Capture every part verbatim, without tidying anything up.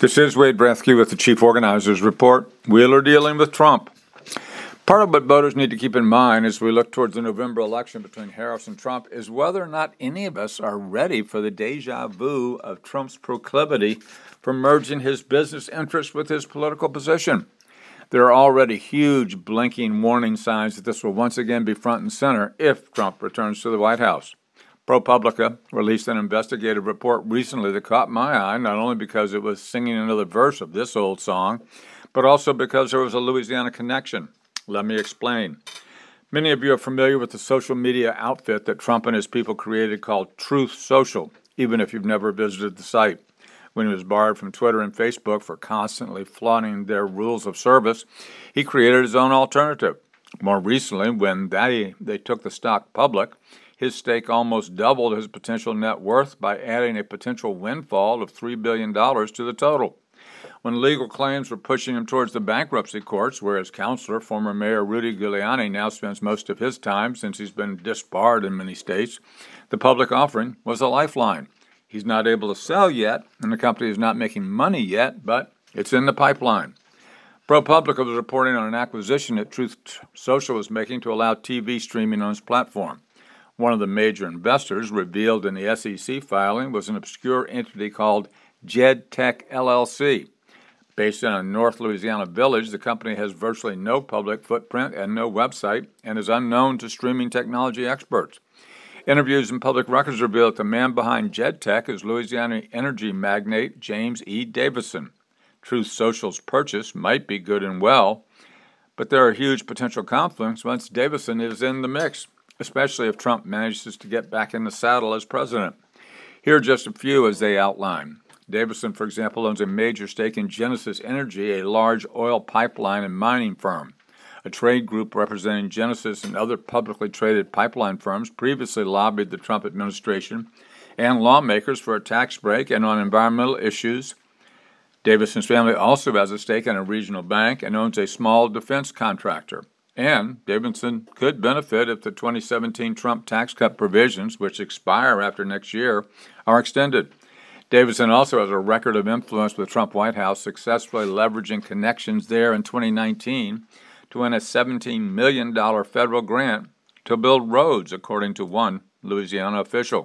This is Wade Brethke with the Chief Organizers Report. Wheeler dealing with Trump. Part of what voters need to keep in mind as we look towards the November election between Harris and Trump is whether or not any of us are ready for the deja vu of Trump's proclivity for merging his business interests with his political position. There are already huge blinking warning signs that this will once again be front and center if Trump returns to the White House. ProPublica released an investigative report recently that caught my eye, not only because it was singing another verse of this old song, but also because there was a Louisiana connection. Let me explain. Many of you are familiar with the social media outfit that Trump and his people created called Truth Social, even if you've never visited the site. When he was barred from Twitter and Facebook for constantly flaunting their rules of service, he created his own alternative. More recently, when they, they took the stock public, his stake almost doubled his potential net worth by adding a potential windfall of three billion dollars to the total. When legal claims were pushing him towards the bankruptcy courts, where his counselor, former Mayor Rudy Giuliani, now spends most of his time since he's been disbarred in many states, the public offering was a lifeline. He's not able to sell yet, and the company is not making money yet, but it's in the pipeline. ProPublica was reporting on an acquisition that Truth Social was making to allow T V streaming on its platform. One of the major investors revealed in the S E C filing was an obscure entity called JedTech L L C. Based in a North Louisiana village, the company has virtually no public footprint and no website and is unknown to streaming technology experts. Interviews and public records reveal that the man behind JedTech is Louisiana energy magnate James E. Davison. Truth Social's purchase might be good and well, but there are huge potential conflicts once Davison is in the mix, especially if Trump manages to get back in the saddle as president. Here are just a few as they outline. Davison, for example, owns a major stake in Genesis Energy, a large oil pipeline and mining firm. A trade group representing Genesis and other publicly traded pipeline firms previously lobbied the Trump administration and lawmakers for a tax break and on environmental issues. Davison's family also has a stake in a regional bank and owns a small defense contractor. And Davison could benefit if the twenty seventeen Trump tax cut provisions, which expire after next year, are extended. Davison also has a record of influence with the Trump White House, successfully leveraging connections there in twenty nineteen to win a seventeen million dollars federal grant to build roads, according to one Louisiana official.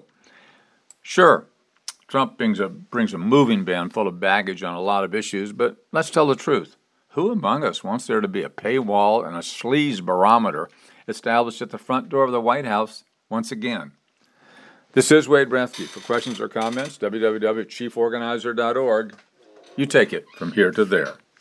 Sure, Trump brings a, brings a moving van full of baggage on a lot of issues, but let's tell the truth. Who among us wants there to be a paywall and a sleaze barometer established at the front door of the White House once again? This is Wade Brethke. For questions or comments, w w w dot chief organizer dot org. You take it from here to there.